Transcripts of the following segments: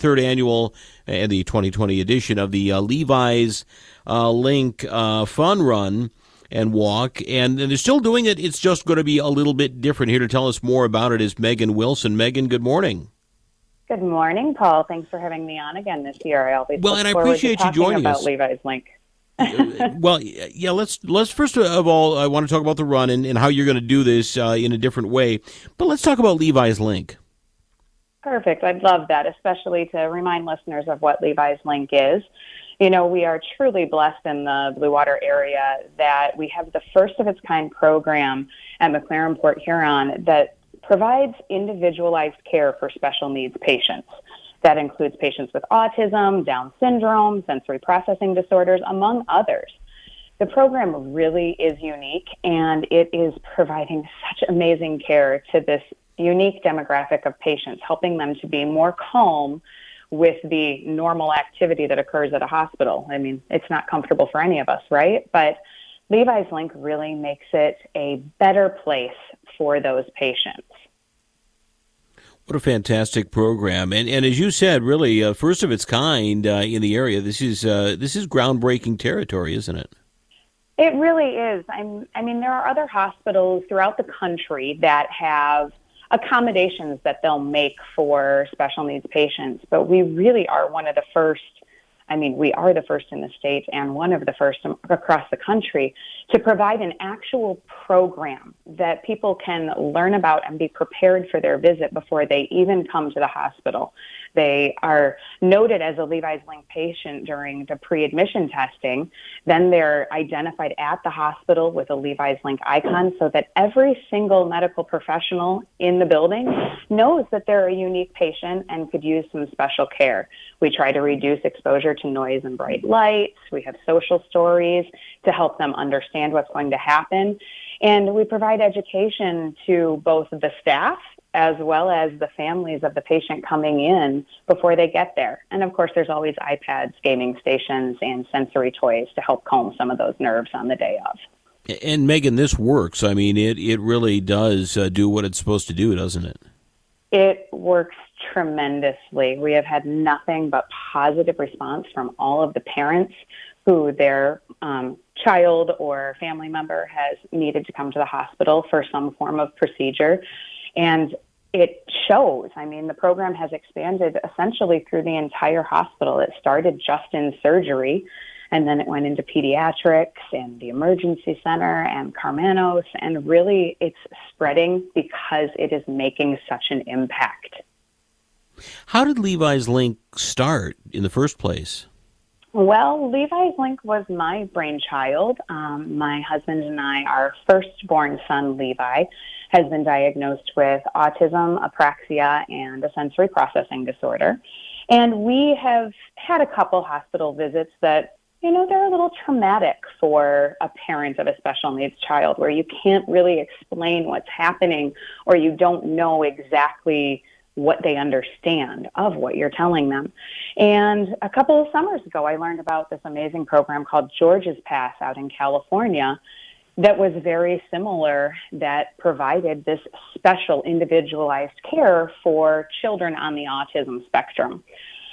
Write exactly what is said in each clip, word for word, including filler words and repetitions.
third annual and the twenty twenty edition of the uh, Levi's uh, Link uh, Fun Run and Walk, and, and they're still doing it. It's just going to be a little bit different. Here to tell us more about it is Megan Wilson. Megan, good morning. Good morning, Paul. Thanks for having me on again this year. I always well, look and I forward appreciate to you joining about us. Levi's Link. well, yeah, let's let's first of all, I want to talk about the run and, and how you're going to do this uh, in a different way. But let's talk about Levi's Link. Perfect. I'd love that, especially to remind listeners of what Levi's Link is. You know, we are truly blessed in the Blue Water area that we have the first of its kind program at McLaren Port Huron that provides individualized care for special needs patients. That includes patients with autism, Down syndrome, sensory processing disorders, among others. The program really is unique, and it is providing such amazing care to this unique demographic of patients, helping them to be more calm with the normal activity that occurs at a hospital. I mean, it's not comfortable for any of us, right? But Levi's Link really makes it a better place for those patients. What a fantastic program. And and as you said, really, uh, first of its kind uh, in the area. This is uh, this is groundbreaking territory, isn't it? It really is. I'm, I mean, there are other hospitals throughout the country that have accommodations that they'll make for special needs patients, but we really are one of the first, I mean, we are the first in the state and one of the first across the country to provide an actual program that people can learn about and be prepared for their visit before they even come to the hospital. They are noted as a Levi's Link patient during the pre-admission testing. Then they're identified at the hospital with a Levi's Link icon so that every single medical professional in the building knows that they're a unique patient and could use some special care. We try to reduce exposure to noise and bright lights. We have social stories to help them understand what's going to happen. And we provide education to both the staff as well as the families of the patient coming in before they get there. And of course, there's always iPads, gaming stations, and sensory toys to help calm some of those nerves on the day of. And Megan, this works. I mean, it, it really does uh, do what it's supposed to do, doesn't it? It works tremendously. We have had nothing but positive response from all of the parents who their um, child or family member has needed to come to the hospital for some form of procedure. And it shows. I mean, the program has expanded essentially through the entire hospital. It started just in surgery, and then it went into pediatrics and the emergency center and Carmanos, and really it's spreading because it is making such an impact. How did Levi's Link start in the first place? Well, Levi's Link was my brainchild. Um, my husband and I, our firstborn son, Levi, has been diagnosed with autism, apraxia, and a sensory processing disorder. And we have had a couple hospital visits that, you know, they're a little traumatic for a parent of a special needs child, where you can't really explain what's happening or you don't know exactly what they understand of what you're telling them. And a couple of summers ago, I learned about this amazing program called George's Pass out in California that was very similar, that provided this special individualized care for children on the autism spectrum.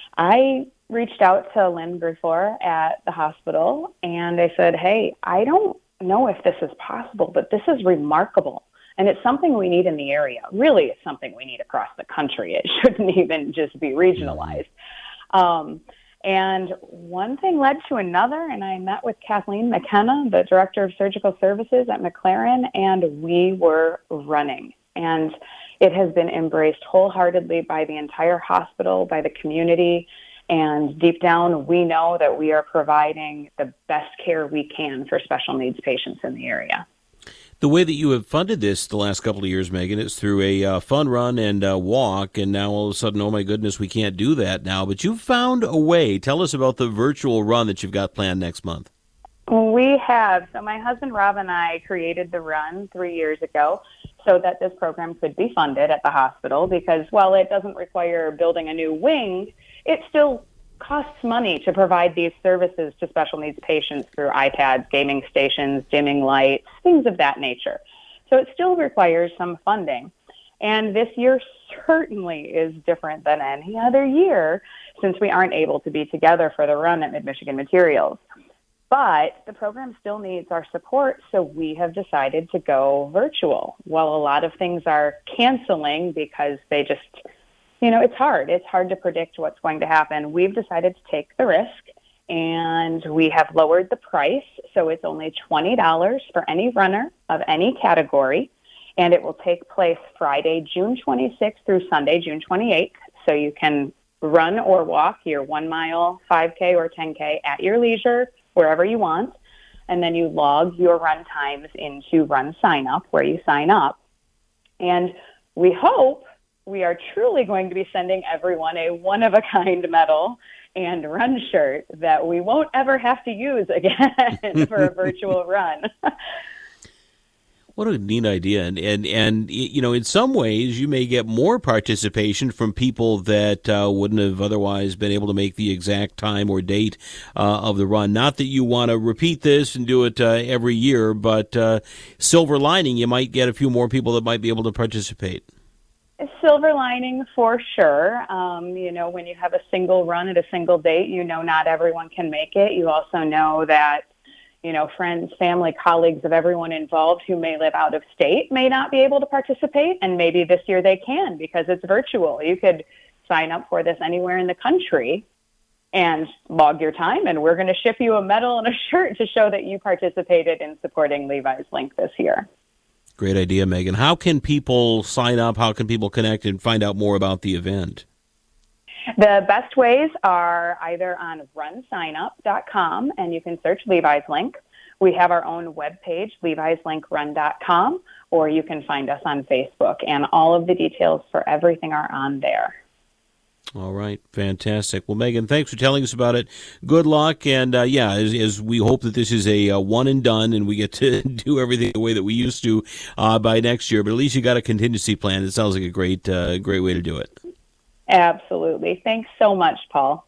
I reached out to Lynn Grifor at the hospital and I said, hey, I don't know if this is possible, but this is remarkable. And it's something we need in the area. Really, it's something we need across the country. It shouldn't even just be regionalized. Um, and one thing led to another, and I met with Kathleen McKenna, the Director of Surgical Services at McLaren, and we were running. And it has been embraced wholeheartedly by the entire hospital, by the community, and deep down, we know that we are providing the best care we can for special needs patients in the area. The way that you have funded this the last couple of years, Megan, is through a uh, fun run and uh, walk, and now all of a sudden, oh my goodness, we can't do that now. But you've found a way. Tell us about the virtual run that you've got planned next month. We have. So my husband, Rob, and I created the run three years ago so that this program could be funded at the hospital because while it doesn't require building a new wing, it still costs money to provide these services to special needs patients through iPads, gaming stations, dimming lights, things of that nature. So it still requires some funding. And this year certainly is different than any other year since we aren't able to be together for the run at Mid-Michigan Materials. But the program still needs our support, so we have decided to go virtual. While a lot of things are canceling because they just, you know, it's hard. It's hard to predict what's going to happen. We've decided to take the risk, and we have lowered the price, so it's only twenty dollars for any runner of any category, and it will take place Friday, June twenty-sixth through Sunday, June twenty-eighth, so you can run or walk your one mile, five K, or ten K at your leisure, wherever you want, and then you log your run times into Run Sign Up, where you sign up. And we hope we are truly going to be sending everyone a one-of-a-kind medal and run shirt that we won't ever have to use again for a virtual run. What a neat idea. And, and, and, you know, in some ways, you may get more participation from people that uh, wouldn't have otherwise been able to make the exact time or date uh, of the run. Not that you want to repeat this and do it uh, every year, but uh, silver lining, you might get a few more people that might be able to participate. Silver lining for sure. Um, you know, when you have a single run at a single date, you know not everyone can make it. You also know that, you know, friends, family, colleagues of everyone involved who may live out of state may not be able to participate, and maybe this year they can because it's virtual. You could sign up for this anywhere in the country and log your time, and we're going to ship you a medal and a shirt to show that you participated in supporting Levi's Link this year. Great idea, Megan. How can people sign up? How can people connect and find out more about the event? The best ways are either on run sign up dot com, and you can search Levi's Link. We have our own webpage, levis link run dot com, or you can find us on Facebook, and all of the details for everything are on there. All right. Fantastic. Well, Megan, thanks for telling us about it. Good luck. And, uh, yeah, as, as we hope that this is a uh, one and done and we get to do everything the way that we used to uh, by next year. But at least you got a contingency plan. It sounds like a great, uh, great way to do it. Absolutely. Thanks so much, Paul.